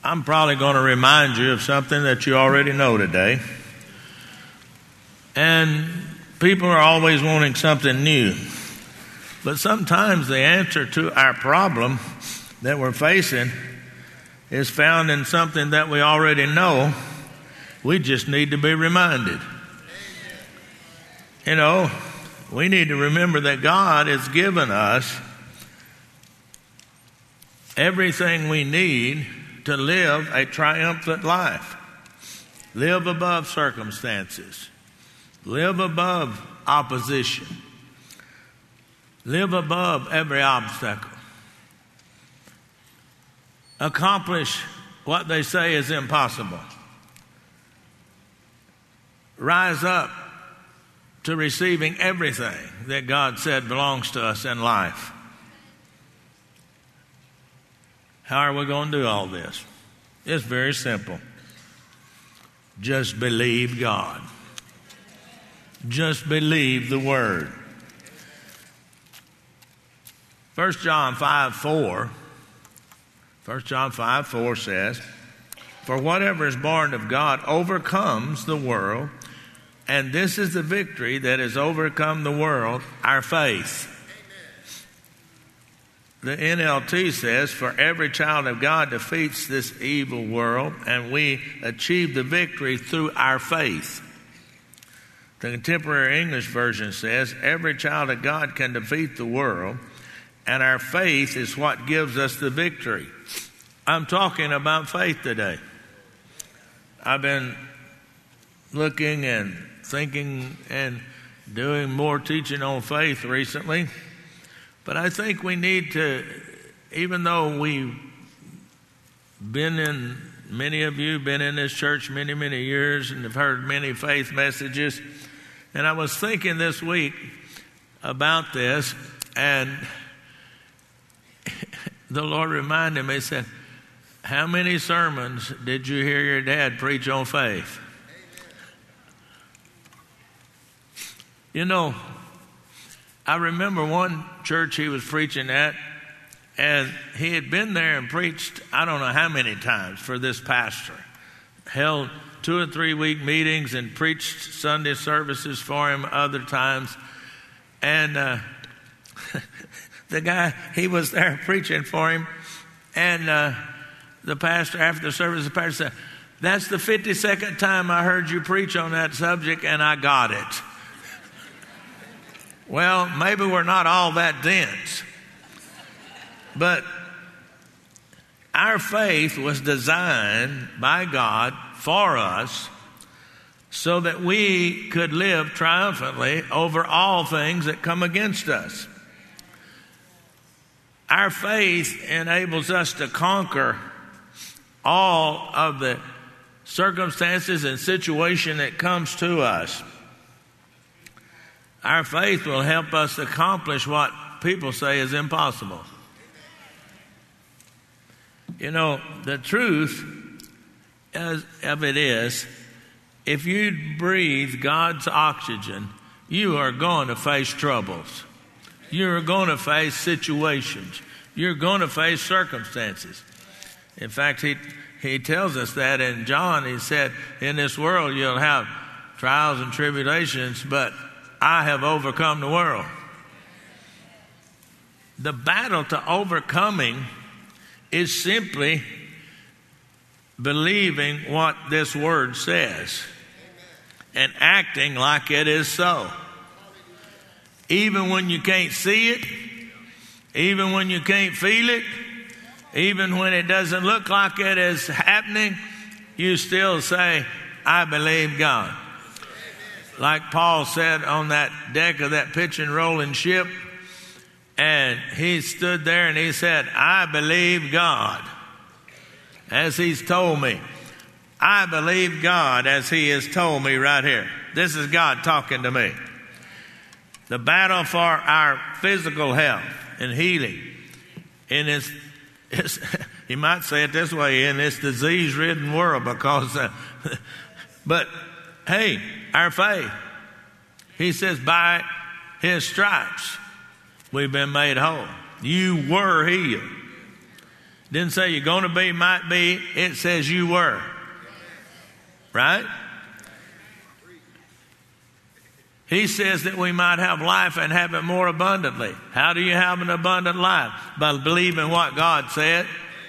I'm probably going to remind you of something that you already know today. And people are always wanting something new. But sometimes the answer to our problem that we're facing is found in something that we already know. We just need to be reminded. You know, we need to remember that God has given us everything we need to live a triumphant life. Live above circumstances. Live above opposition. Live above every obstacle. Accomplish what they say is impossible. Rise up to receiving everything that God said belongs to us in life. How are we going to do all this? It's very simple. Just believe God. Just believe the Word. 1 John 5:4 says, "For whatever is born of God overcomes the world, and this is the victory that has overcome the world, our faith." The NLT says, "For every child of God defeats this evil world, and we achieve the victory through our faith." The Contemporary English Version says, "Every child of God can defeat the world, and our faith is what gives us the victory." I'm talking about faith today. I've been looking and thinking and doing more teaching on faith recently. But I think we need to, even though many of you have been in this church many, many years and have heard many faith messages. And I was thinking this week about this, and the Lord reminded me, said, "How many sermons did you hear your dad preach on faith?" You know, I remember one church he was preaching at, and he had been there and preached I don't know how many times for this pastor. Held 2 or 3 week meetings and preached Sunday services for him other times. And the guy, he was there preaching for him. And the pastor, after the service, the pastor said, "That's the 52nd time I heard you preach on that subject, and I got it." Well, maybe we're not all that dense. But our faith was designed by God for us so that we could live triumphantly over all things that come against us. Our faith enables us to conquer all of the circumstances and situation that comes to us. Our faith will help us accomplish what people say is impossible. You know, the truth of it is, if you breathe God's oxygen, you are going to face troubles. You're going to face situations. You're going to face circumstances. In fact, he tells us that in John. He said, "In this world you'll have trials and tribulations, but I have overcome the world." The battle to overcoming is simply believing what this word says and acting like it is so. Even when you can't see it, even when you can't feel it, even when it doesn't look like it is happening, you still say, "I believe God." Like Paul said on that deck of that pitching rolling ship, and he stood there and he said, "I believe God as he's told me." I believe God as he has told me right here. This is God talking to me. The battle for our physical health and healing in this, you might say it this way, in this disease-ridden world, because, but hey, our faith. He says, by his stripes we've been made whole. You were healed. Didn't say you're going to be, might be. It says you were. Right? He says that we might have life and have it more abundantly. How do you have an abundant life? By believing what God said.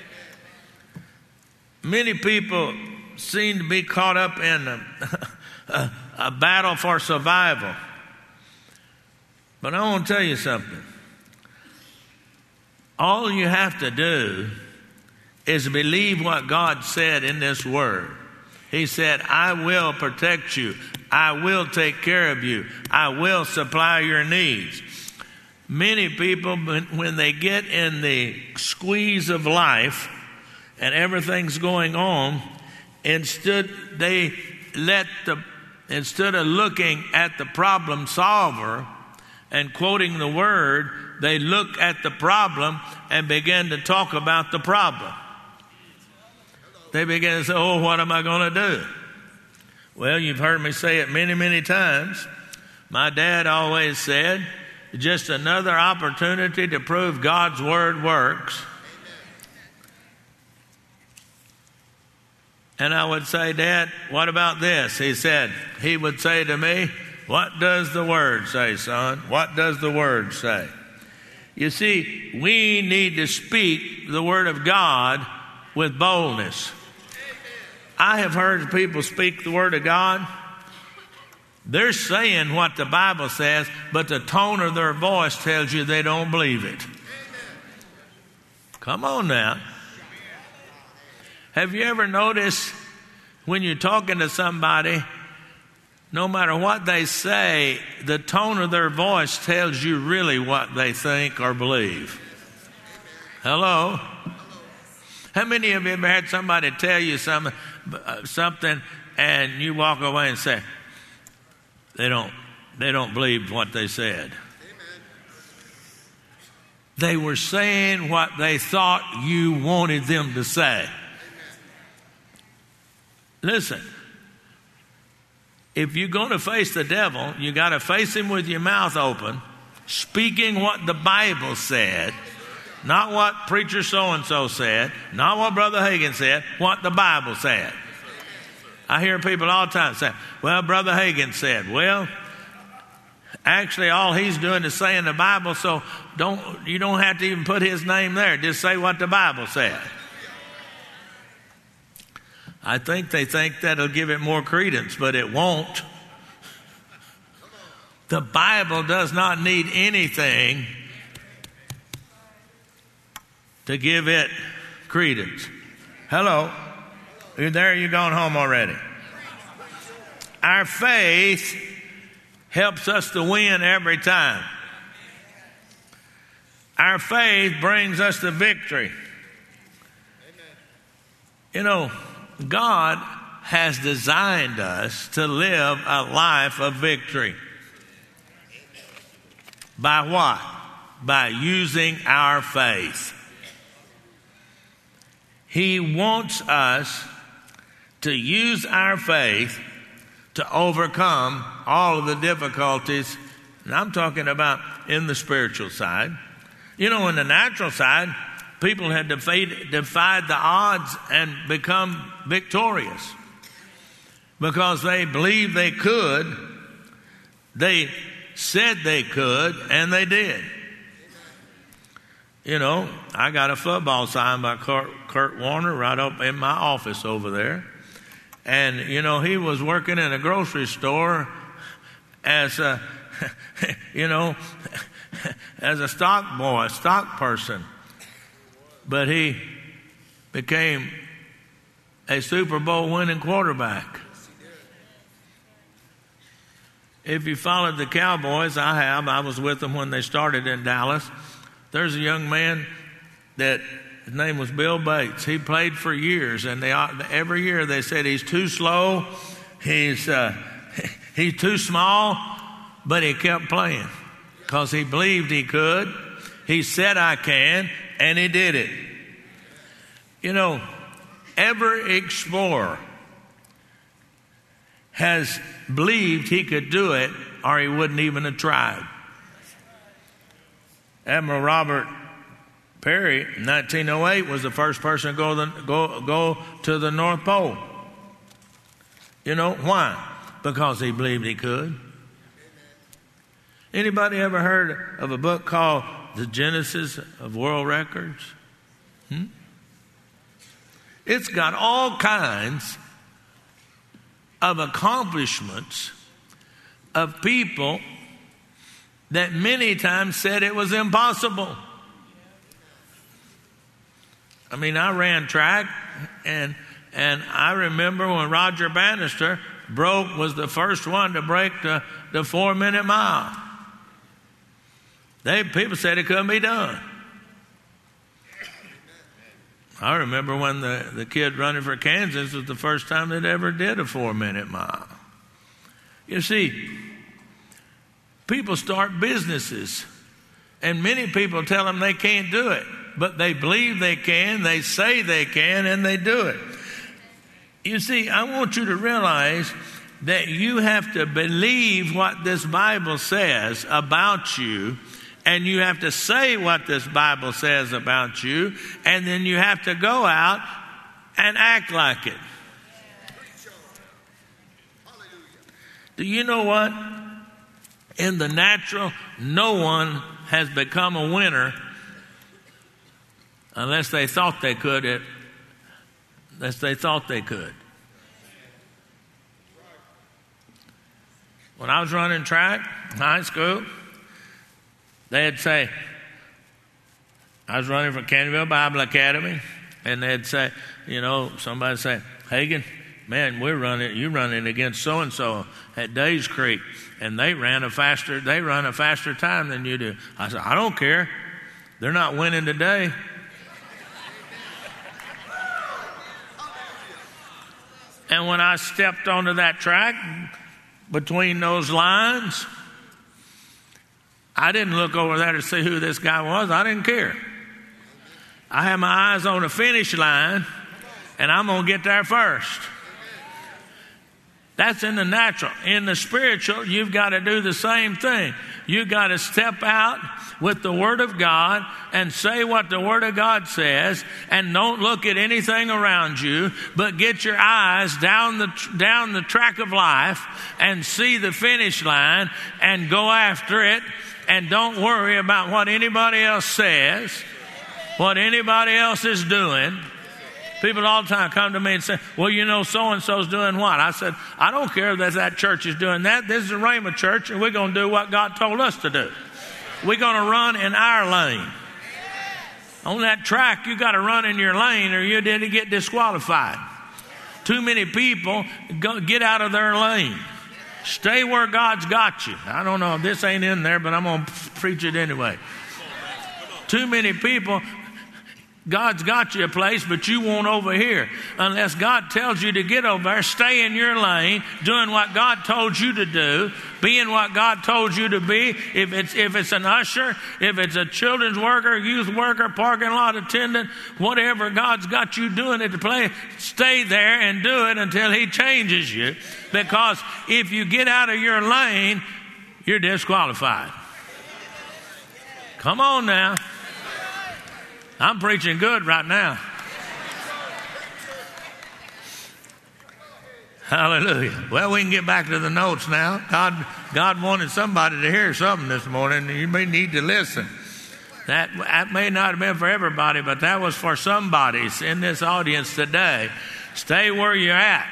Many people seem to be caught up in a battle for survival. But I want to tell you something. All you have to do is believe what God said in this word. He said, I will protect you. I will take care of you. I will supply your needs. Many people, when they get in the squeeze of life and everything's going on, instead of looking at the problem solver and quoting the word, they look at the problem and begin to talk about the problem. They begin to say, oh, what am I going to do? Well, you've heard me say it many, many times. My dad always said, just another opportunity to prove God's word works. And I would say, Dad, what about this? He would say to me, what does the word say, son? What does the word say? You see, we need to speak the word of God with boldness. I have heard people speak the word of God. They're saying what the Bible says, but the tone of their voice tells you they don't believe it. Come on now. Have you ever noticed when you're talking to somebody, no matter what they say, the tone of their voice tells you really what they think or believe? Hello? How many of you ever had somebody tell you something and you walk away and say, they don't believe what they said? They were saying what they thought you wanted them to say. Listen, if you're going to face the devil, you got to face him with your mouth open, speaking what the Bible said, not what preacher so-and-so said, not what Brother Hagin said, what the Bible said. I hear people all the time say, well, Brother Hagin said. Well, actually all he's doing is saying the Bible, so you don't have to even put his name there. Just say what the Bible said. I think they think that'll give it more credence, but it won't. The Bible does not need anything to give it credence. Hello? You're there, you're going home already. Our faith helps us to win every time. Our faith brings us to victory. You know, God has designed us to live a life of victory. By what? By using our faith. He wants us to use our faith to overcome all of the difficulties. And I'm talking about in the spiritual side. You know, in the natural side, people had defied the odds and become victorious because they believed they could. They said they could, and they did. You know, I got a football sign by Kurt Warner right up in my office over there. And, you know, he was working in a grocery store as a, as a stock boy, a stock person. But he became a Super Bowl winning quarterback. If you followed the Cowboys, I have. I was with them when they started in Dallas. There's a young man that his name was Bill Bates. He played for years, and every year they said he's too slow, he's too small, but he kept playing because he believed he could. He said, I can, and he did it. You know, every explorer has believed he could do it, or he wouldn't even have tried. Admiral Robert Perry, in 1908, was the first person to go to the North Pole. You know why? Because he believed he could. Anybody ever heard of a book called The Genesis of World Records? It's got all kinds of accomplishments of people that many times said it was impossible. I mean, I ran track, and I remember when Roger Bannister was the first one to break the 4-minute mile. People said it couldn't be done. I remember when the kid running for Kansas was the first time they'd ever did a 4-minute mile. You see, people start businesses, and many people tell them they can't do it. But they believe they can, they say they can, and they do it. You see, I want you to realize that you have to believe what this Bible says about you, and you have to say what this Bible says about you, and then you have to go out and act like it. Do you know what? In the natural, no one has become a winner unless they thought they could. When I was running track in high school, they'd say, I was running for Canterville Bible Academy, and they'd say, somebody say, Hagan, man, you're running against so-and-so at Days Creek, and they run a faster time than you do. I said, I don't care. They're not winning today. And when I stepped onto that track between those lines, I didn't look over there to see who this guy was. I didn't care. I had my eyes on the finish line, and I'm going to get there first. That's in the natural. In the spiritual, you've got to do the same thing. You've got to step out with the Word of God and say what the Word of God says, and don't look at anything around you, but get your eyes down the track of life and see the finish line and go after it, and don't worry about what anybody else says, what anybody else is doing. People all the time come to me and say, well, so-and-so's doing what? I said, I don't care that church is doing that. This is a Rhema church, and we're going to do what God told us to do. We're going to run in our lane. On that track, you got to run in your lane, or you didn't get disqualified. Too many people get out of their lane. Stay where God's got you. I don't know if this ain't in there, but I'm going to preach it anyway. Too many people, God's got you a place, but you won't over here. Unless God tells you to get over there, stay in your lane, doing what God told you to do, being what God told you to be. If it's an usher, if it's a children's worker, youth worker, parking lot attendant, whatever God's got you doing at the place, stay there and do it until He changes you. Because if you get out of your lane, you're disqualified. Come on now. I'm preaching good right now. Hallelujah. Well, we can get back to the notes now. God wanted somebody to hear something this morning, and you may need to listen. That may not have been for everybody, but that was for somebody in this audience today. Stay where you're at.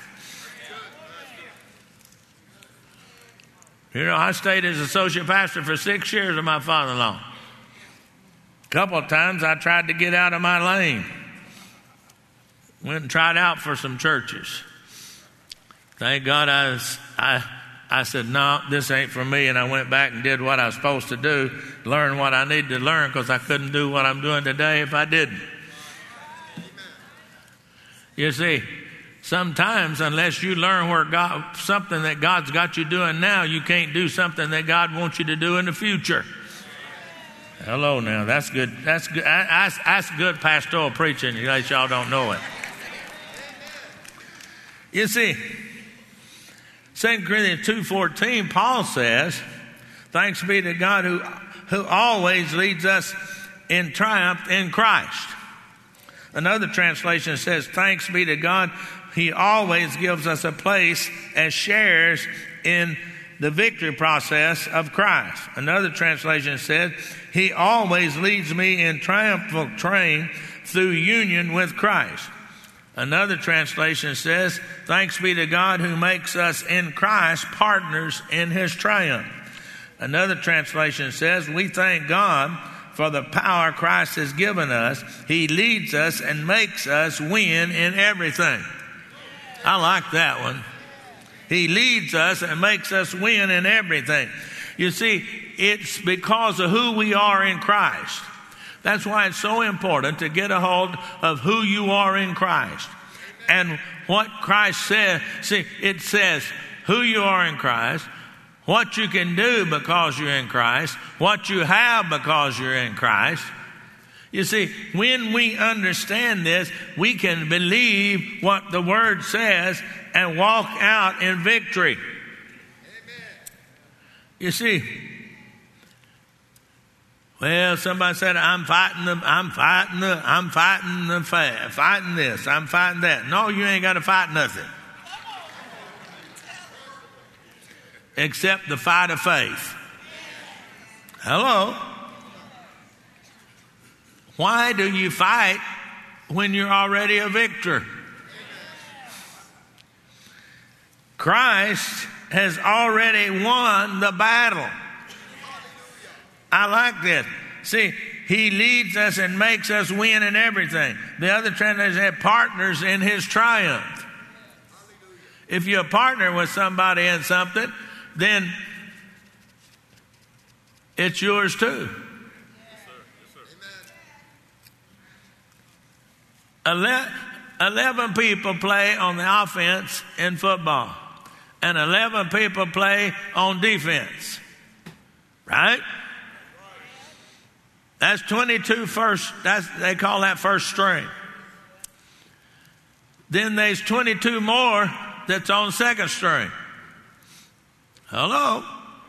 I stayed as associate pastor for 6 years with my father-in-law. A couple of times I tried to get out of my lane. Went and tried out for some churches. Thank God I said, no, this ain't for me. And I went back and did what I was supposed to do, learn what I needed to learn, because I couldn't do what I'm doing today if I didn't. You see, sometimes unless you learn something that God's got you doing now, you can't do something that God wants you to do in the future. Hello now, that's good. That's good. That's good pastoral preaching, in case y'all don't know it. You see, 2 Corinthians 2:14, Paul says, thanks be to God who always leads us in triumph in Christ. Another translation says, thanks be to God, he always gives us a place as sharers in the victory process of Christ. Another translation says, he always leads me in triumphal train through union with Christ. Another translation says, thanks be to God who makes us in Christ partners in his triumph. Another translation says, we thank God for the power Christ has given us. He leads us and makes us win in everything. I like that one. He leads us and makes us win in everything. You see, it's because of who we are in Christ. That's why it's so important to get a hold of who you are in Christ. And what Christ says, see, it says who you are in Christ, what you can do because you're in Christ, what you have because you're in Christ. You see, when we understand this, we can believe what the Word says and walk out in victory. Amen. You see, well, somebody said, I'm fighting this, I'm fighting that. No, you ain't got to fight nothing. Except the fight of faith. Hello? Why do you fight when you're already a victor? Christ has already won the battle. I like this. See, he leads us and makes us win in everything. The other translations have partners in his triumph. If you're a partner with somebody in something, then it's yours too. 11 people play on the offense in football, and 11 people play on defense. Right? That's 22 first. They call that first string. Then there's 22 more that's on second string. Hello?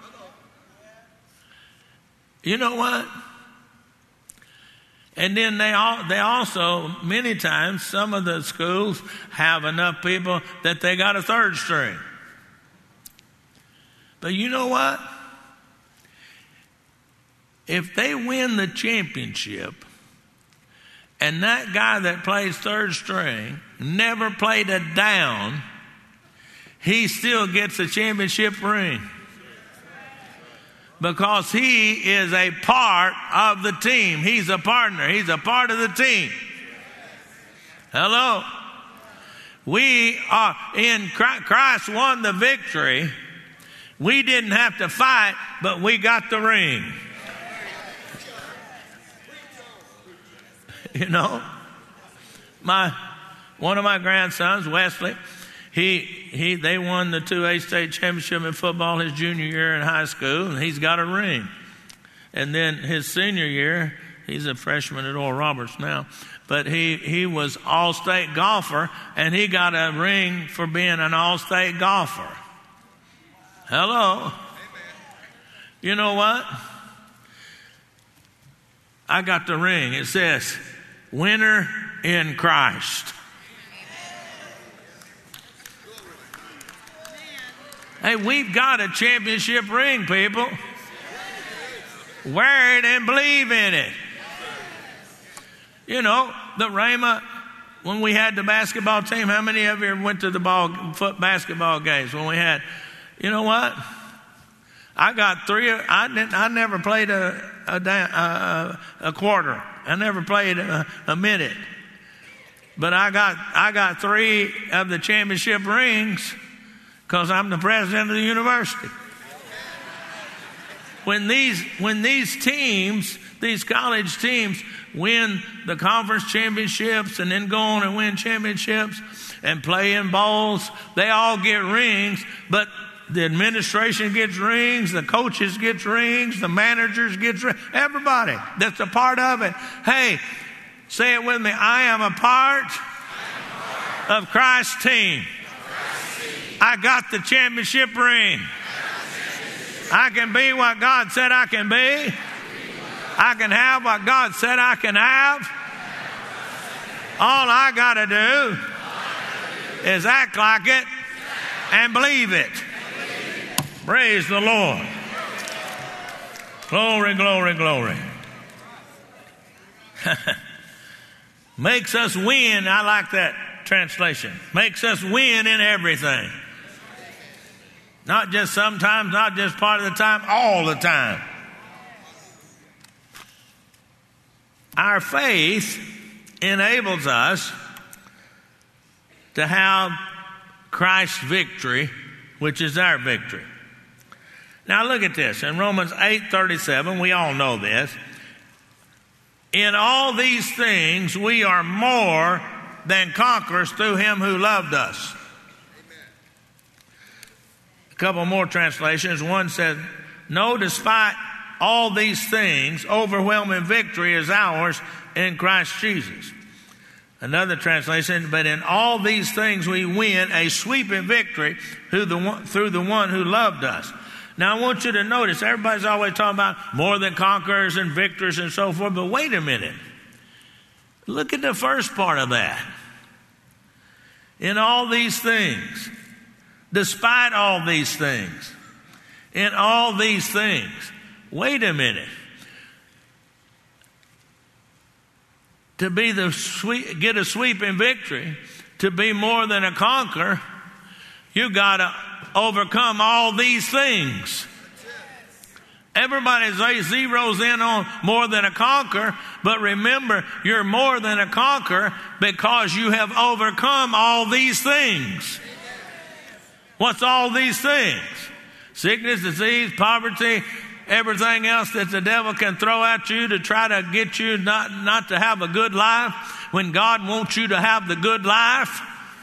You know what? And then they also, many times, some of the schools have enough people that they got a third string. But you know what? If they win the championship and that guy that plays third string never played a down, he still gets a championship ring. Because he is a part of the team. He's a partner. He's a part of the team. Hello? We are in Christ won the victory. We didn't have to fight, but we got the ring. You know, one of my grandsons, Wesley, they won the 2A state championship in football his junior year in high school, and he's got a ring. And then his senior year, he's a freshman at Oral Roberts now, but he was all-state golfer, and he got a ring for being an all-state golfer. Hello. Amen. You know what? I got the ring. It says, winner in Christ. Hey, we've got a championship ring, people. Wear it and believe in it. You know, the Rhema, when we had the basketball team, how many of you went to the basketball games when we had? You know what? I got 3. I never played a quarter. I never played a minute. But I got 3 of the championship rings because I'm the president of the university. When these teams, these college teams, win the conference championships and then go on and win championships and play in bowls, they all get rings, but the administration gets rings, the coaches get rings, the managers get rings, everybody that's a part of it. Hey, say it with me. I am a part of Christ's team. I got the championship ring. I can be what God said I can be. I can have what God said I can have. All I got to do is act like it and believe it. Praise the Lord. Glory, glory, glory. Makes us win. I like that translation. Makes us win in everything. Not just sometimes, not just part of the time, all the time. Our faith enables us to have Christ's victory, which is our victory. Now look at this. In Romans 8:37, we all know this. In all these things, we are more than conquerors through him who loved us. A couple more translations. One says, no, despite all these things, overwhelming victory is ours in Christ Jesus. Another translation, but in all these things we win a sweeping victory through the one who loved us. Now I want you to notice, everybody's always talking about more than conquerors and victors and so forth, but wait a minute. Look at the first part of that. In all these things, despite all these things, in all these things. Wait a minute. To be get a sweeping victory, to be more than a conqueror, you got to overcome all these things. Everybody zeroes in on more than a conqueror, but remember, you're more than a conqueror because you have overcome all these things. What's all these things? Sickness, disease, poverty, everything else that the devil can throw at you to try to get you not to have a good life when God wants you to have the good life.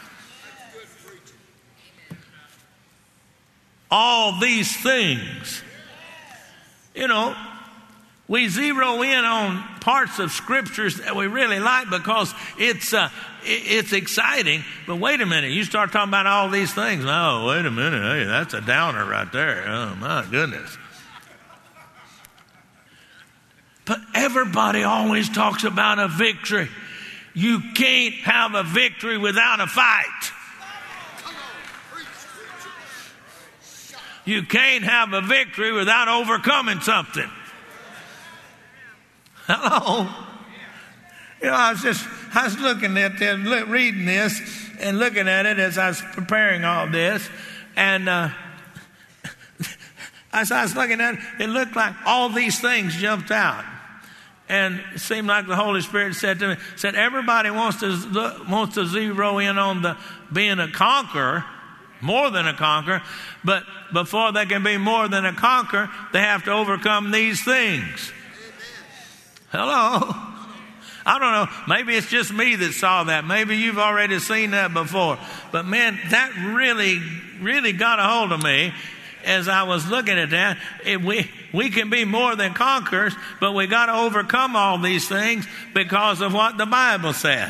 All these things. You know, we zero in on parts of scriptures that we really like because it's exciting. But wait a minute, you start talking about all these things. Oh, wait a minute, hey, that's a downer right there. Oh, my goodness. But everybody always talks about a victory. You can't have a victory without a fight. You can't have a victory without overcoming something. Hello? You know, I was looking at this, reading this and looking at it as I was preparing all this. And as I was looking at it, it looked like all these things jumped out. And it seemed like the Holy Spirit said to me, everybody wants to zero in on being a conqueror, more than a conqueror, but before they can be more than a conqueror, they have to overcome these things. Hello? I don't know. Maybe it's just me that saw that. Maybe you've already seen that before. But man, that really, really got a hold of me as I was looking at that. We can be more than conquerors, but we got to overcome all these things because of what the Bible says.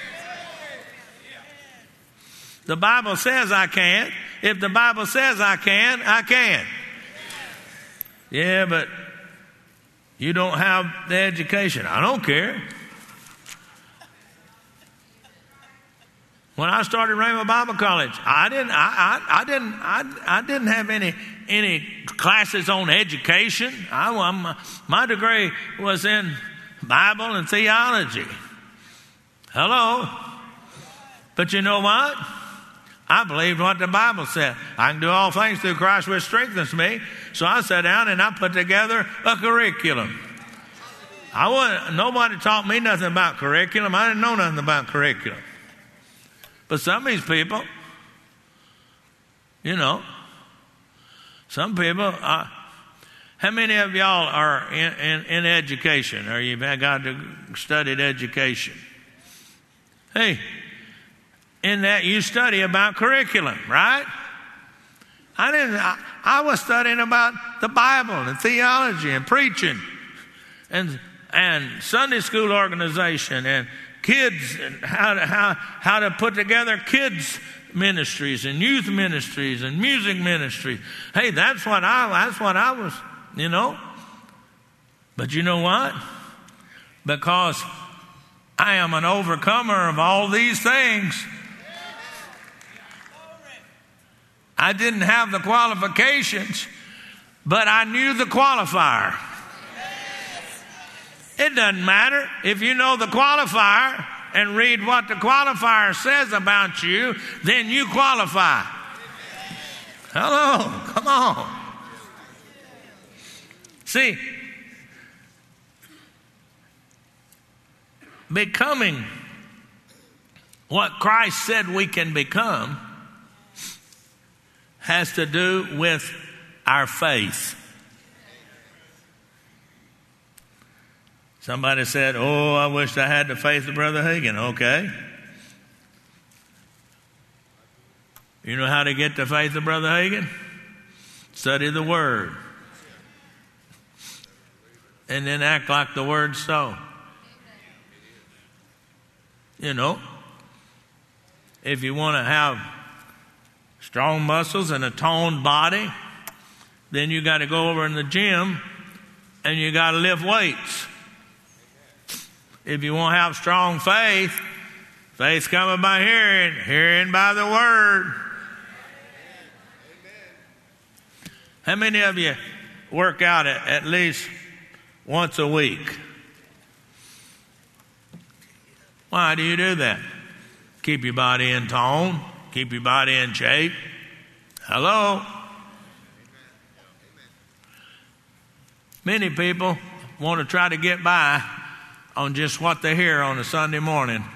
The Bible says I can't. If the Bible says I can, I can. Yeah, but you don't have the education. I don't care. When I started Rhema Bible College, I didn't have any classes on education. My degree was in Bible and theology. Hello? But you know what? I believed what the Bible said. I can do all things through Christ which strengthens me. So I sat down and I put together a curriculum. Nobody taught me nothing about curriculum. I didn't know nothing about curriculum. But some of these people, you know, some people, how many of y'all are in education or you've got to studied education? Hey, in that you study about curriculum, right? I was studying about the Bible and theology and preaching and Sunday school organization and kids and how to put together kids ministries and youth ministries and music ministries. Hey, that's what I was, you know. But you know what? Because I am an overcomer of all these things. I didn't have the qualifications, but I knew the qualifier. It doesn't matter if you know the qualifier and read what the qualifier says about you, then you qualify. Hello, come on. See, becoming what Christ said we can become has to do with our faith. Somebody said, "Oh, I wish I had the faith of Brother Hagin." Okay. You know how to get the faith of Brother Hagin? Study the Word. And then act like the Word's so. You know, if you want to have strong muscles and a toned body, then you got to go over in the gym and you got to lift weights. If you want to have strong faith, faith coming by hearing, hearing by the Word. How many of you work out at least once a week? Why do you do that? Keep your body in tone, keep your body in shape. Hello? Many people want to try to get by on just what they hear on a Sunday morning.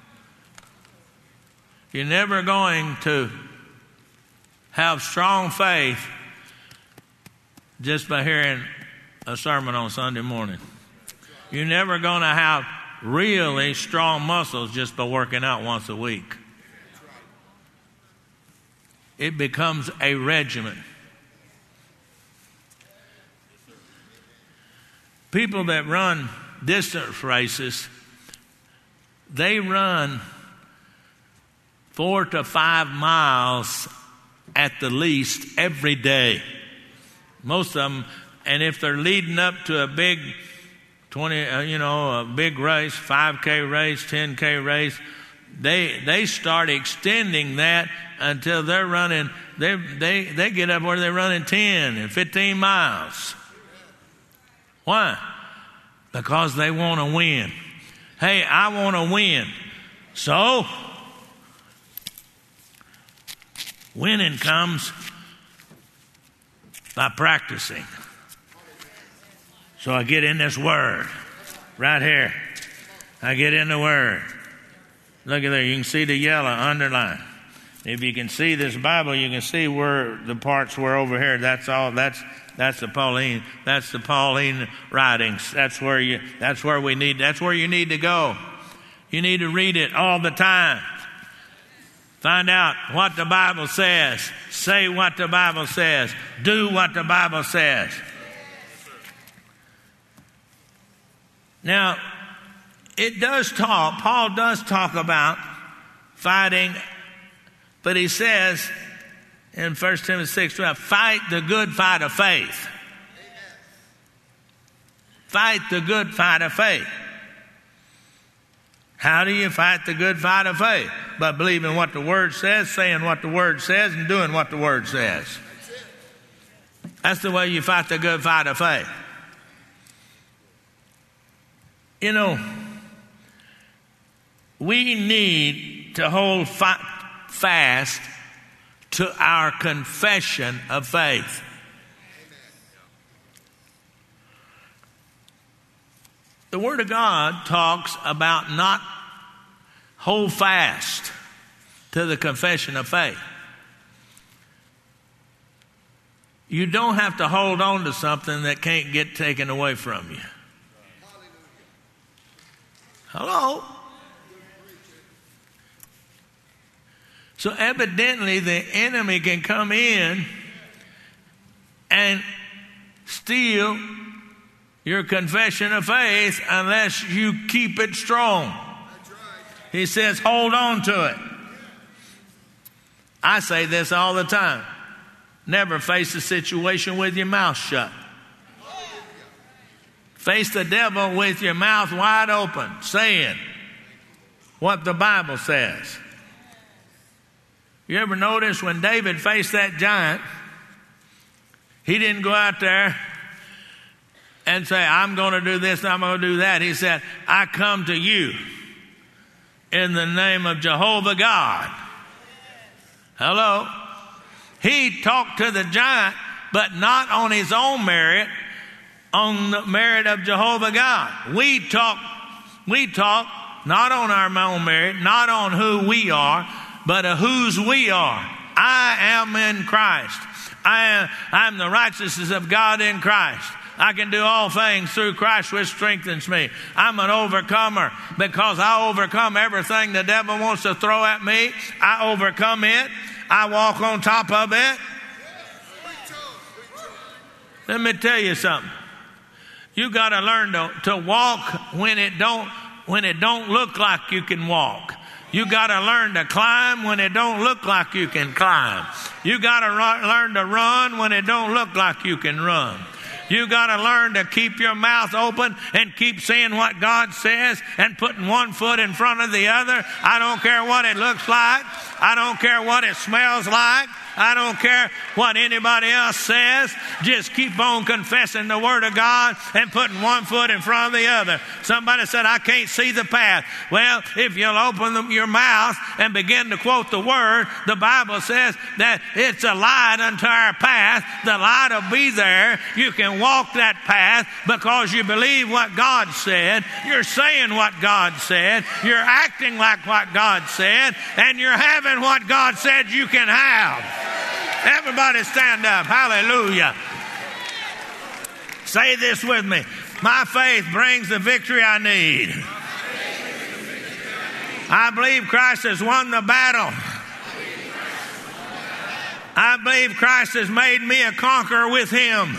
You're never going to have strong faith just by hearing a sermon on Sunday morning. You're never going to have really strong muscles just by working out once a week. It becomes a regimen. People that run distance races, they run 4 to 5 miles at the least every day. Most of them, and if they're leading up to a big a big race, 5K race, 10K race, they start extending that until they're running. They get up where they're running 10 and 15 miles. Why? Because they want to win. Hey, I want to win. So, winning comes by practicing. So I get in this Word right here. I get in the Word. Look at there. You can see the yellow underline. If you can see this Bible, you can see where the parts were over here. That's all. That's the Pauline. That's the Pauline writings. That's where you need to go. You need to read it all the time. Find out what the Bible says. Say what the Bible says. Do what the Bible says. Now, Paul does talk about fighting, but he says in 1 Timothy 6:12, fight the good fight of faith. Fight the good fight of faith. How do you fight the good fight of faith? By believing what the Word says, saying what the Word says, and doing what the Word says. That's the way you fight the good fight of faith. You know, we need to hold fast to our confession of faith. The Word of God talks about not hold fast to the confession of faith. You don't have to hold on to something that can't get taken away from you. Hello? So evidently the enemy can come in and steal your confession of faith unless you keep it strong. He says, hold on to it. I say this all the time. Never face a situation with your mouth shut. Face the devil with your mouth wide open, saying what the Bible says. You ever notice when David faced that giant, he didn't go out there and say, I'm going to do this and I'm going to do that. He said, I come to you in the name of Jehovah God. Hello? He talked to the giant, but not on his own merit, on the merit of Jehovah God. We talk not on our own merit, not on who we are, but whose we are. I am in Christ. I'm the righteousness of God in Christ. I can do all things through Christ which strengthens me. I'm an overcomer because I overcome everything the devil wants to throw at me. I overcome it. I walk on top of it. Let me tell you something. You got to learn to walk when it don't look like you can walk. You got to learn to climb when it don't look like you can climb. You got to learn to run when it don't look like you can run. You got to learn to keep your mouth open and keep saying what God says and putting one foot in front of the other. I don't care what it looks like. I don't care what it smells like. I don't care what anybody else says. Just keep on confessing the Word of God and putting one foot in front of the other. Somebody said, I can't see the path. Well, if you'll open your mouth and begin to quote the Word, the Bible says that it's a light unto our path. The light will be there. You can walk that path because you believe what God said. You're saying what God said. You're acting like what God said. And you're having what God said you can have. Everybody stand up. Hallelujah. Say this with me. My faith brings the victory I need. I believe Christ has won the battle. I believe Christ has made me a conqueror with Him.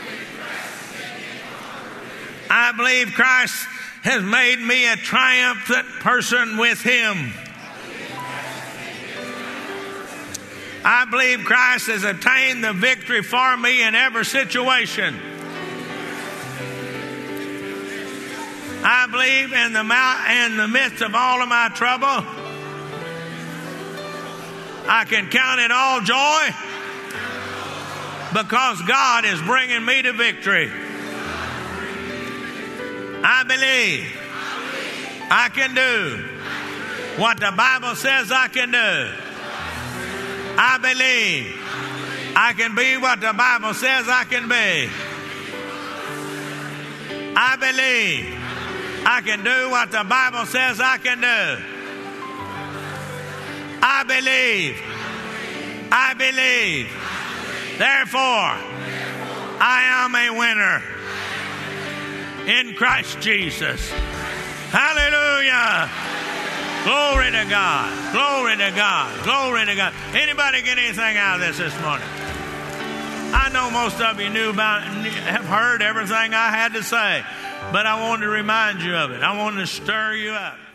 I believe Christ has made me a triumphant person with Him. I believe Christ has attained the victory for me in every situation. I believe in the midst of all of my trouble, I can count it all joy because God is bringing me to victory. I believe I can do what the Bible says I can do. I believe I can be what the Bible says I can be. I believe I can do what the Bible says I can do. I believe. Therefore, I am a winner in Christ Jesus. Hallelujah. Glory to God. Glory to God. Glory to God. Anybody get anything out of this morning? I know most of you have heard everything I had to say, but I wanted to remind you of it. I wanted to stir you up.